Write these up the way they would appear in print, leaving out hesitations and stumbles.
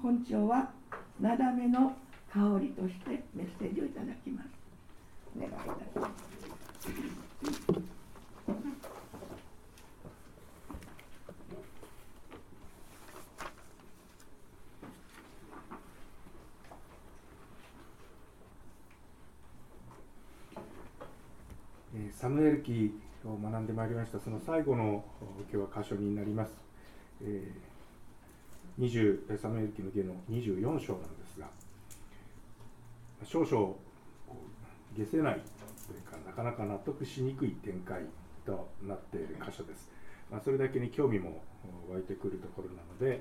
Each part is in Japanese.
今朝はなだめの香りとしてメッセージをいただきます。お願いいたします。 サムエル記を学んでまいりました。その最後の今日は箇所になります。サムエル記の下の24章なんですが、少々解せないというか、なかなか納得しにくい展開となっている箇所です。それだけに興味も湧いてくるところなので、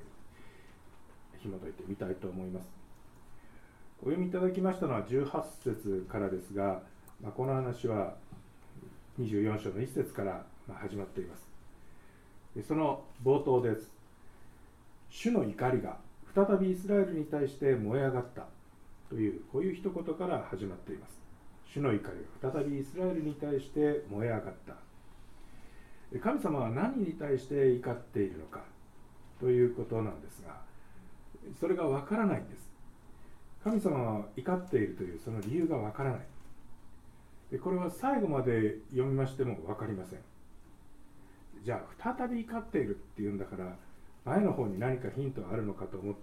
紐解いてみたいと思います。お読みいただきましたのは18節からですが、この話は24章の1節から始まっています。その冒頭です。主の怒りが再びイスラエルに対して燃え上がったという、こういう一言から始まっています。主の怒りが再びイスラエルに対して燃え上がった。神様は何に対して怒っているのかということなんですが、それがわからないんです。神様は怒っているというその理由がわからない。これは最後まで読みましても分かりません。じゃあ再び怒っているっていうんだから、前の方に何かヒントがあるのかと思って、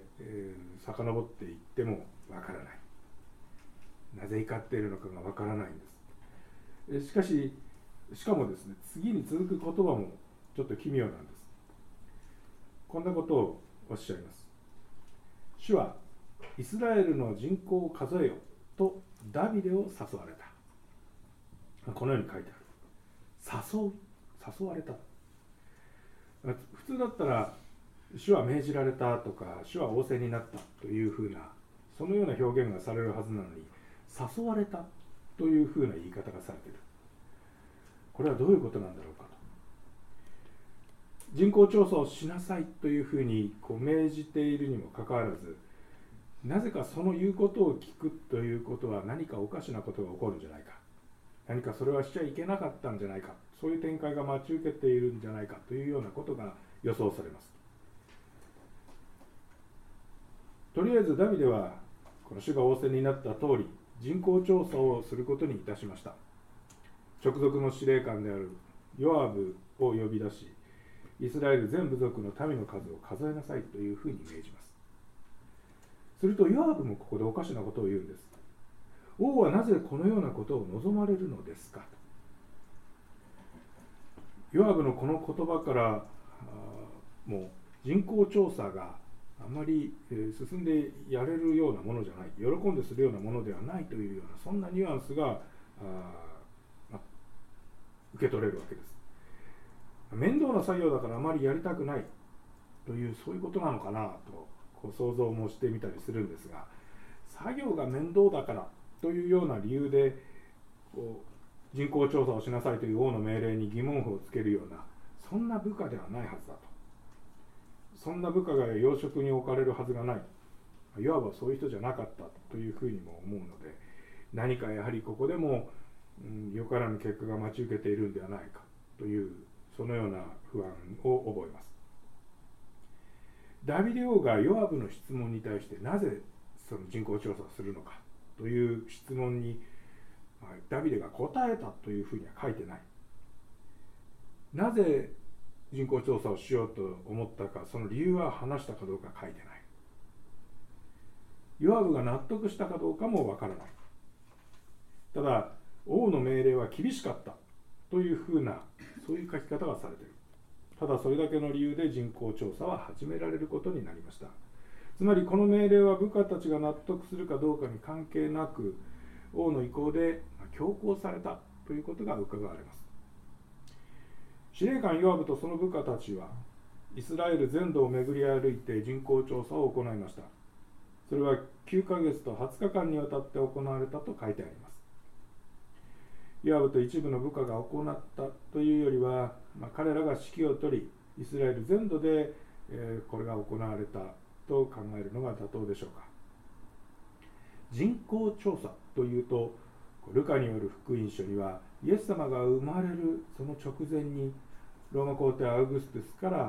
遡っていっても分からない。なぜ怒っているのかが分からないんです。しかもですね、次に続く言葉もちょっと奇妙なんです。こんなことをおっしゃいます。主はイスラエルの人口を数えよとダビデを誘われた。このように書いてある。誘われた。普通だったら主は命じられたとか、主は仰せになったというふうな、そのような表現がされるはずなのに、誘われたというふうな言い方がされている。これはどういうことなんだろうかと。人口調査をしなさいというふうに命じているにもかかわらず、なぜかその言うことを聞くということは何かおかしなことが起こるんじゃないか、何かそれはしちゃいけなかったんじゃないか、そういう展開が待ち受けているんじゃないかというようなことが予想されます。とりあえずダビデはこの主が仰せになった通り、人口調査をすることにいたしました。直属の司令官であるヨアブを呼び出し、イスラエル全部族の民の数を数えなさいというふうに命じます。するとヨアブもここでおかしなことを言うんです。王はなぜこのようなことを望まれるのですかと。ヨアブのこの言葉からもう人口調査があまり進んでやれるようなものじゃない、喜んでするようなものではないというような、そんなニュアンスが受け取れるわけです。面倒な作業だからあまりやりたくないという、そういうことなのかなと想像もしてみたりするんですが、作業が面倒だからというような理由で人口調査をしなさいという王の命令に疑問符をつけるような、そんな部下ではないはずだと。そんな部下が要職に置かれるはずがない。いわばそういう人じゃなかったというふうにも思うので、何かやはりここでも、よからぬ結果が待ち受けているんではないかという、そのような不安を覚えます。ダビデ王がヨアブの質問に対して、なぜその人口調査をするのかという質問にダビデが答えたというふうには書いてない。なぜ人口調査をしようと思ったか、その理由は話したかどうか書いてない。ヨアブが納得したかどうかもわからない。ただ王の命令は厳しかったというふうな、そういう書き方がされている。ただそれだけの理由で人口調査は始められることになりました。つまりこの命令は部下たちが納得するかどうかに関係なく、王の意向で強行されたということが伺われます。司令官ヨアブとその部下たちはイスラエル全土を巡り歩いて人口調査を行いました。それは9ヶ月と20日間にわたって行われたと書いてあります。ヨアブと一部の部下が行ったというよりは、彼らが指揮を取り、イスラエル全土で、これが行われたと考えるのが妥当でしょうか。人口調査というと、ルカによる福音書には、イエス様が生まれるその直前にローマ皇帝アウグストゥスから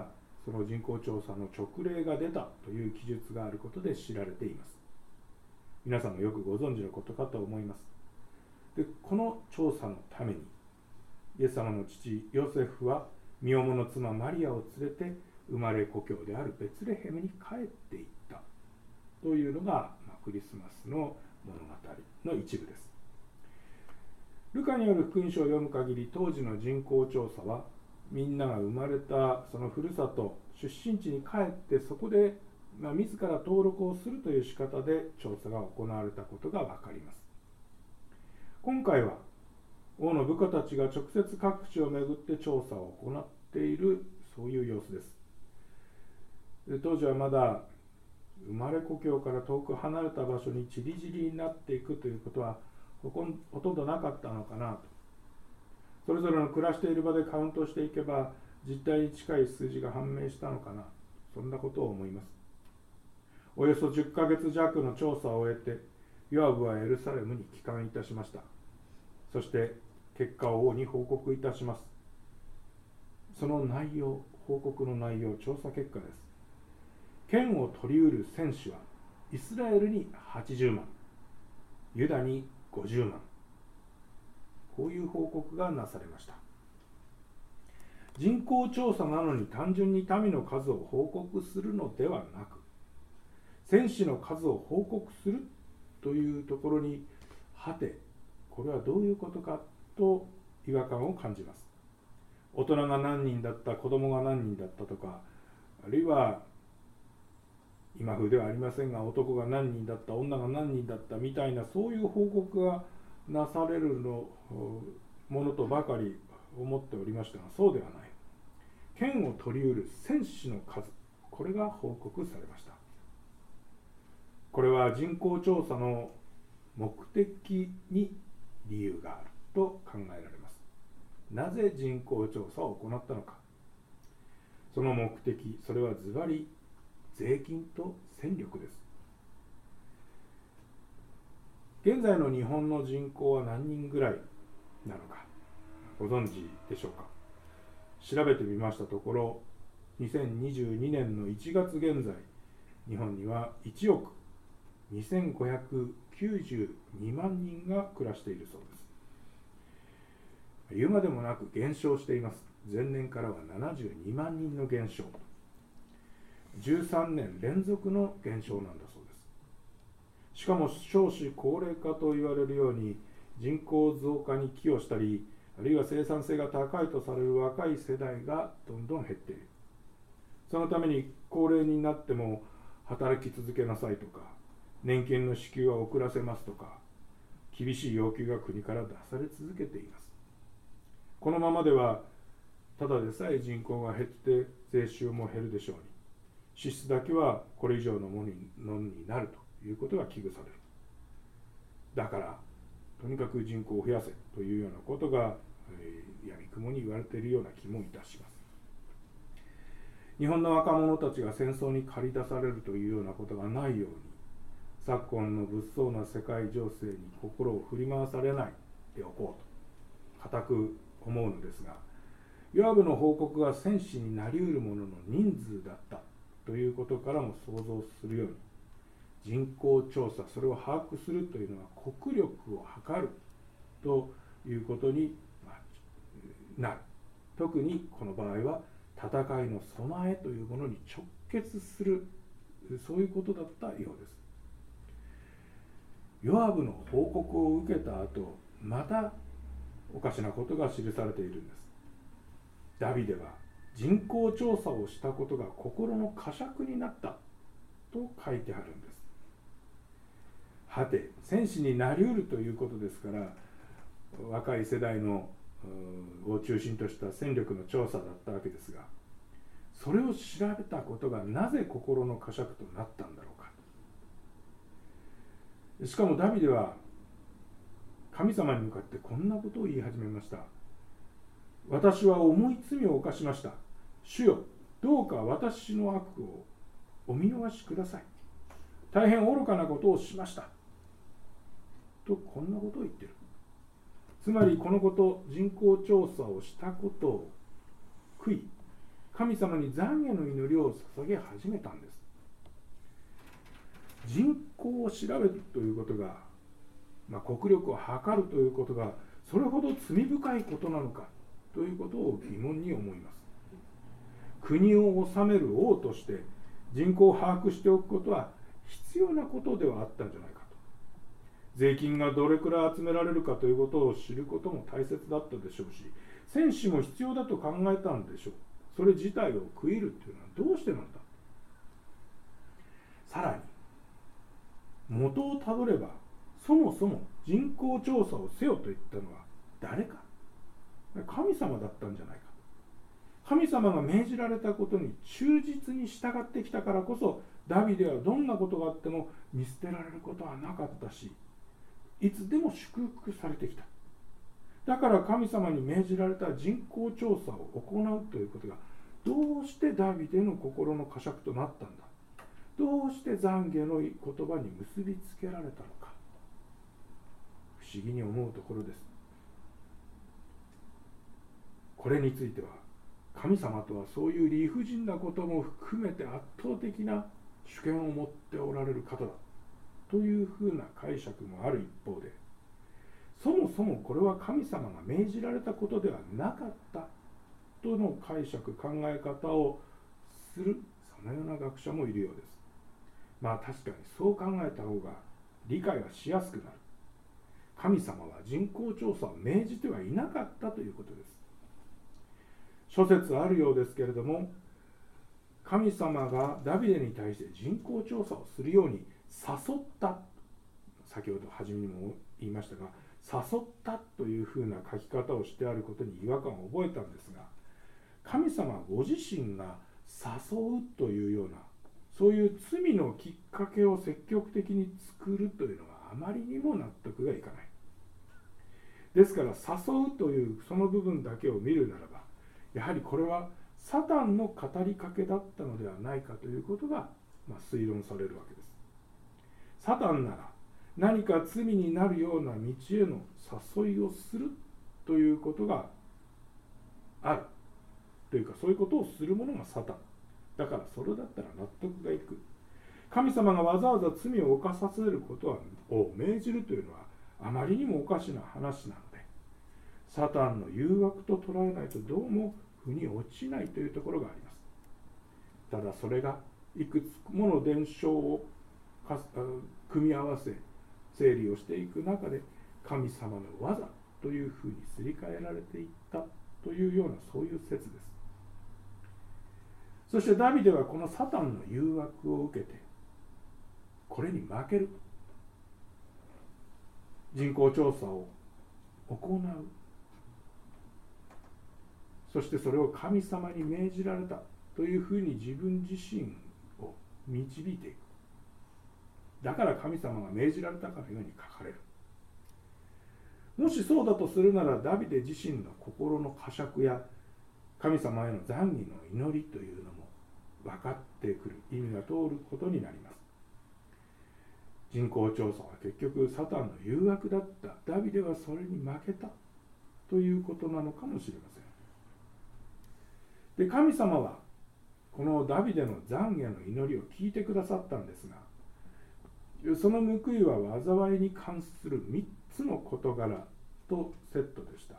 その人口調査の直例が出たという記述があることで知られています。皆さんもよくご存知のことかと思います。で、この調査のためにイエス様の父ヨセフは身重の妻マリアを連れて生まれ故郷であるベツレヘムに帰っていったというのが、クリスマスの物語の一部です。ルカによる福音書を読む限り、当時の人口調査はみんなが生まれたそのふるさと出身地に帰ってそこで自ら登録をするという仕方で調査が行われたことが分かります。今回は王の部下たちが直接各地を巡って調査を行っている、そういう様子です。当時はまだ生まれ故郷から遠く離れた場所に散り散りになっていくということはほとんどなかったのかなと。それぞれの暮らしている場でカウントしていけば実態に近い数字が判明したのかな、そんなことを思います。およそ10ヶ月弱の調査を終えてヨアブはエルサレムに帰還いたしました。そして結果を王に報告いたします。その内容、報告の内容、調査結果です。剣を取り得る戦士はイスラエルに80万、ユダに50万。こういう報告がなされました。人口調査なのに単純に民の数を報告するのではなく、戦士の数を報告するというところに、はて、これはどういうことかと違和感を感じます。大人が何人だった、子供が何人だったとか、あるいは今風ではありませんが、男が何人だった、女が何人だったみたいな、そういう報告がなされるものとばかり思っておりましたが、そうではない。剣を取り得る戦士の数、これが報告されました。これは人口調査の目的に理由があると考えられます。なぜ人口調査を行ったのか。その目的、それはズバリ税金と戦力です。現在の日本の人口は何人ぐらいなのかご存知でしょうか。調べてみましたところ、2022年の1月現在、日本には1億2592万人が暮らしているそうです。言うまでもなく減少しています。前年からは72万人の減少。13年連続の減少なんだそうです。しかも少子高齢化と言われるように人口増加に寄与したり、あるいは生産性が高いとされる若い世代がどんどん減っている。そのために高齢になっても働き続けなさいとか、年金の支給は遅らせますとか、厳しい要求が国から出され続けています。このままではただでさえ人口が減って税収も減るでしょうに、支出だけはこれ以上のものになるということが危惧される。だからとにかく人口を増やせというようなことがやみくもに言われているような気もいたします。日本の若者たちが戦争に駆り出されるというようなことがないように、昨今の物騒な世界情勢に心を振り回されないでおこうと固く思うのですが、ヨアブの報告が戦士になり得る者の人数だったということからも想像するように、人口調査、それを把握するというのは国力を測るということになる。特にこの場合は戦いの備えというものに直結する、そういうことだったようです。ヨアブの報告を受けた後、またおかしなことが記されているんです。ダビデは人口調査をしたことが心の呵責になったと書いてあるんです。はて、戦士になり得るということですから、若い世代のを中心とした戦力の調査だったわけですが、それを調べたことがなぜ心の呵責となったんだろうか。しかもダビデは神様に向かってこんなことを言い始めました。私は重い罪を犯しました。主よ、どうか私の悪をお見逃しください。大変愚かなことをしました。とこんなことを言っている。つまりこのこと、人口調査をしたことを悔い、 神様に懺悔の祈りを捧げ始めたんです。人口を調べるということが、国力を測るということがそれほど罪深いことなのかということを疑問に思います。国を治める王として人口を把握しておくことは必要なことではあったんじゃないかと。税金がどれくらい集められるかということを知ることも大切だったでしょうし、戦士も必要だと考えたんでしょう。それ自体を食い入るというのはどうしてなんだ。さらに元をたどれば、そもそも人口調査をせよと言ったのは誰か。神様だったんじゃないか。神様が命じられたことに忠実に従ってきたからこそ、ダビデはどんなことがあっても見捨てられることはなかったし、いつでも祝福されてきた。だから神様に命じられた人口調査を行うということがどうしてダビデの心の呵責となったんだ。どうして懺悔の言葉に結びつけられたのか、不思議に思うところです。これについては、神様とはそういう理不尽なことも含めて圧倒的な主権を持っておられる方だというふうな解釈もある一方で、そもそもこれは神様が命じられたことではなかったとの解釈、考え方をする、そのような学者もいるようです。確かにそう考えた方が理解はしやすくなる。神様は人口調査を命じてはいなかったということです。諸説あるようですけれども、神様がダビデに対して人口調査をするように誘った、先ほど初めにも言いましたが、誘ったというふうな書き方をしてあることに違和感を覚えたんですが、神様ご自身が誘うというような、そういう罪のきっかけを積極的に作るというのはあまりにも納得がいかない。ですから誘うというその部分だけを見るならば、やはりこれはサタンの語りかけだったのではないかということが、推論されるわけです。サタンなら何か罪になるような道への誘いをするということがあるというか、そういうことをする者がサタンだから、それだったら納得がいく。神様がわざわざ罪を犯させることを命じるというのはあまりにもおかしな話なので、サタンの誘惑と捉えないとどうも腑に落ちないというところがあります。ただそれがいくつもの伝承を組み合わせ整理をしていく中で、神様の技というふうにすり替えられていったというような、そういう説です。そしてダビデはこのサタンの誘惑を受けて、これに負ける、人口調査を行う、そしてそれを神様に命じられたというふうに自分自身を導いていく。だから神様が命じられたかのように書かれる。もしそうだとするなら、ダビデ自身の心の呵責や神様への懺悔の祈りというのも分かってくる、意味が通ることになります。人口調査は結局サタンの誘惑だった。ダビデはそれに負けたということなのかもしれません。で、神様はこのダビデの懺悔の祈りを聞いてくださったんですが、その報いは災いに関する3つの事柄とセットでした。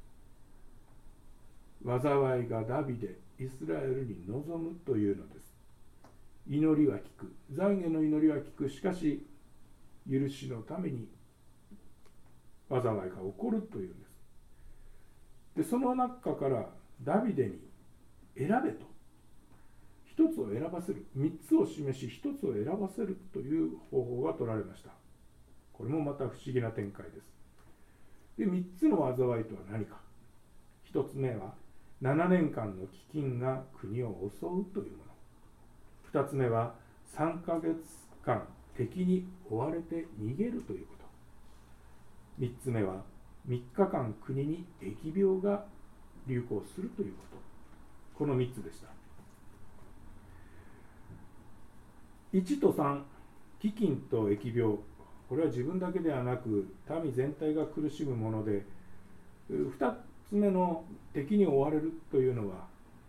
災いがダビデ、イスラエルに臨むというのです。祈りは聞く、懺悔の祈りは聞く、しかし許しのために災いが起こるというんです。で、その中からダビデに選べと、一つを選ばせる、3つを示し一つを選ばせるという方法が取られました。これもまた不思議な展開です。で、3つの災いとは何か。1つ目は7年間の飢饉が国を襲うというもの。2つ目は3ヶ月間敵に追われて逃げるということ。3つ目は3日間国に疫病が流行するということ。この3つでした。1と3、飢饉と疫病、これは自分だけではなく民全体が苦しむもので、2つ目の敵に追われるというのは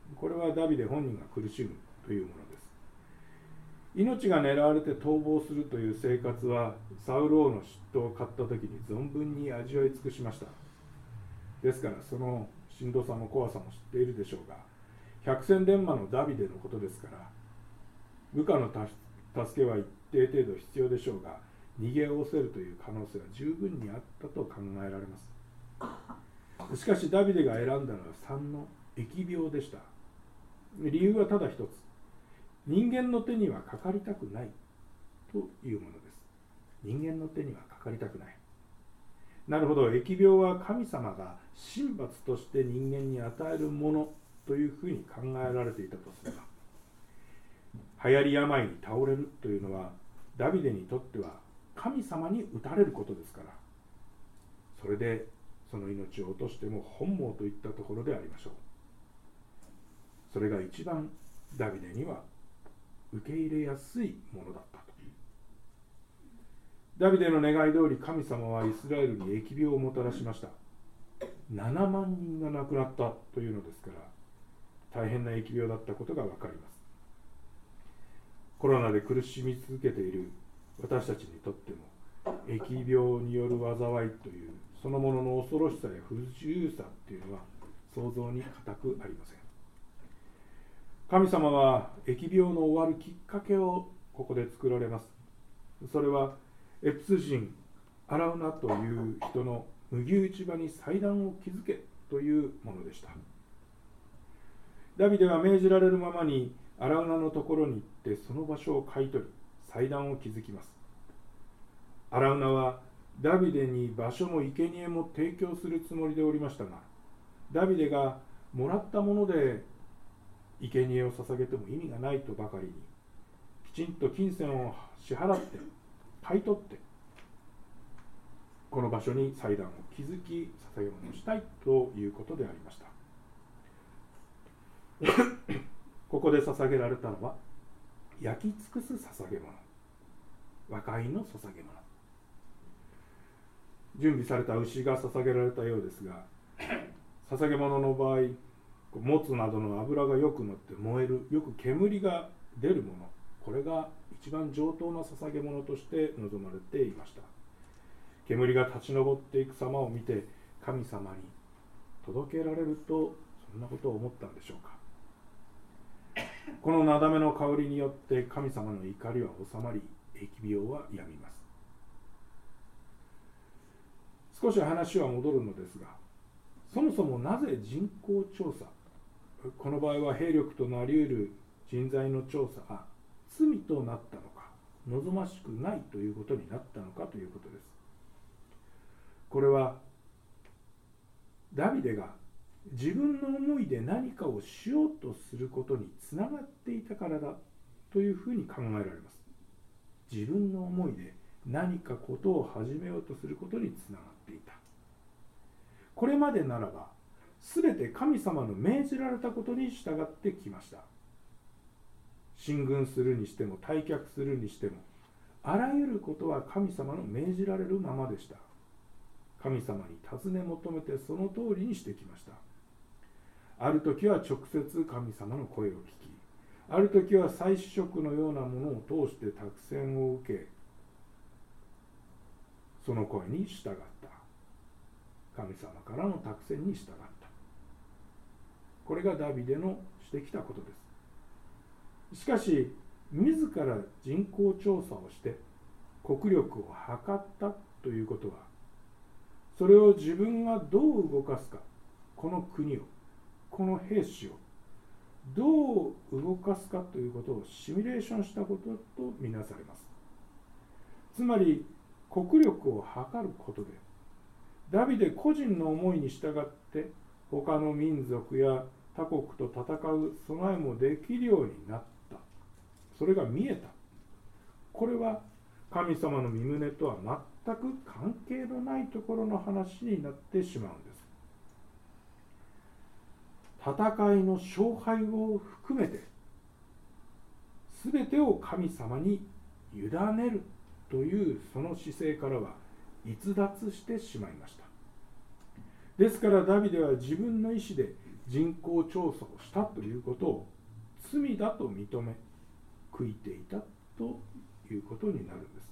これはダビデ本人が苦しむというものです。命が狙われて逃亡するという生活はサウル王の嫉妬を買った時に存分に味わい尽くしました。ですからそのしんどさも怖さも知っているでしょうが、百戦錬磨のダビデのことですから、部下の助けは一定程度必要でしょうが、逃げおせるという可能性は十分にあったと考えられます。しかしダビデが選んだのは3の疫病でした。理由はただ一つ、人間の手にはかかりたくないというものです。人間の手にはかかりたくない。なるほど、疫病は神様が神罰として人間に与えるものというふうに考えられていたとすれば、流行り病に倒れるというのはダビデにとっては神様に打たれることですから、それでその命を落としても本望といったところでありましょう。それが一番ダビデには受け入れやすいものだったと。ダビデの願い通り神様はイスラエルに疫病をもたらしました。7万人が亡くなったというのですから、大変な疫病だったことが分かります。コロナで苦しみ続けている私たちにとっても、疫病による災いというそのものの恐ろしさや不自由さというのは想像に難くありません。神様は疫病の終わるきっかけをここで作られます。それはエプス人アラウナという人の麦打ち場に祭壇を築けというものでした。ダビデは命じられるままにアラウナのところに行ってその場所を買い取り祭壇を築きます。アラウナはダビデに場所も生贄も提供するつもりでおりましたが、ダビデがもらったもので生贄を捧げても意味がないとばかりに、きちんと金銭を支払って買い取ってこの場所に祭壇を築き捧げ物をしたいということでありました。ここで捧げられたのは焼き尽くす捧げ物、和解の捧げ物。準備された牛が捧げられたようですが、捧げ物の場合、もつなどの油がよく乗って燃える、よく煙が出るもの、これが一番上等な捧げ物として望まれていました。煙が立ち上っていく様を見て、神様に届けられると、そんなことを思ったんでしょうか。このなだめの香りによって神様の怒りは収まり、疫病はやみます。少し話は戻るのですが、そもそもなぜ人口調査、この場合は兵力となり得る人材の調査が罪となったのか、望ましくないということになったのかということです。これはダビデが自分の思いで何かをしようとすることにつながっていたからだというふうに考えられます。自分の思いで何かことを始めようとすることにつながっていた。これまでならば全て神様の命じられたことに従ってきました。進軍するにしても退却するにしても、あらゆることは神様の命じられるままでした。神様に尋ね求めてその通りにしてきました。ある時は直接神様の声を聞き、ある時は祭司職のようなものを通して託戦を受け、その声に従った。神様からの託戦に従った。これがダビデのしてきたことです。しかし、自ら人口調査をして国力を測ったということは、それを自分がどう動かすか、この国を、この兵士をどう動かすかということをシミュレーションしたこととみなされます。つまり国力を測ることで、ダビデ個人の思いに従って他の民族や他国と戦う備えもできるようになった。それが見えた。これは神様の御胸とは全く関係のないところの話になってしまうんです。戦いの勝敗を含めて全てを神様に委ねるというその姿勢からは逸脱してしまいました。ですからダビデは自分の意志で人口調査をしたということを罪だと認め悔いていたということになるんです。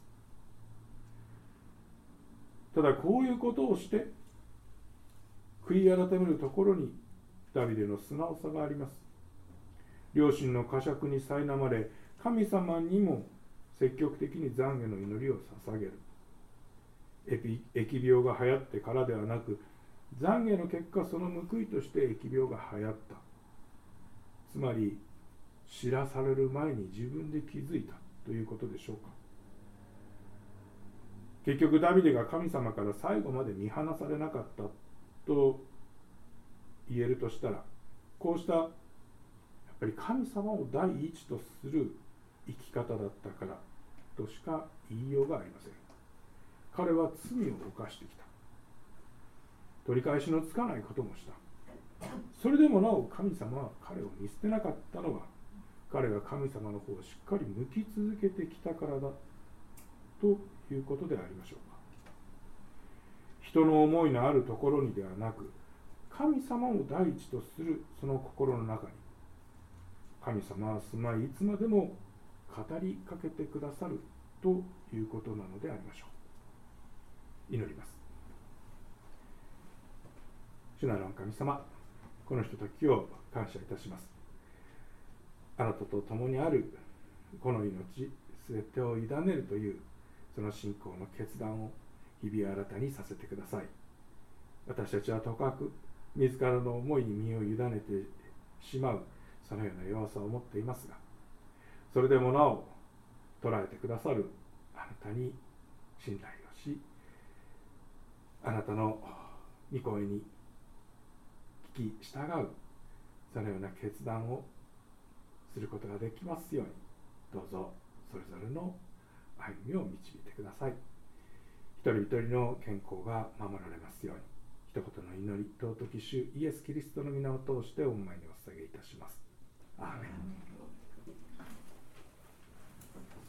ただこういうことをして悔い改めるところにダビデの素直さがあります。両親の呵責に苛まれ、神様にも積極的に懺悔の祈りを捧げる。疫病が流行ってからではなく、懺悔の結果その報いとして疫病が流行った。つまり知らされる前に自分で気づいたということでしょうか。結局ダビデが神様から最後まで見放されなかったと言えるとしたら、こうしたやっぱり神様を第一とする生き方だったからとしか言いようがありません。彼は罪を犯してきた。取り返しのつかないこともした。それでもなお神様は彼を見捨てなかったのは、彼が神様の方をしっかり向き続けてきたからだということでありましょうか。人の思いのあるところにではなく、神様を第一とするその心の中に、神様は住まいいつまでも語りかけてくださるということなのでありましょう。祈ります。主なる神様、このひとときを感謝いたします。あなたと共にあるこの命すべてを委ねるというその信仰の決断を日々新たにさせてください。私たちはとかく自らの思いに身を委ねてしまうそのような弱さを持っていますが、それでもなお捉えてくださるあなたに信頼をし、あなたの御声に聞き従うそのような決断をすることができますように、どうぞそれぞれの歩みを導いてください。一人一人の健康が守られますように、一言の祈り、尊き主イエス・キリストの皆を通してお見舞いにお捧げいたします。アーメン。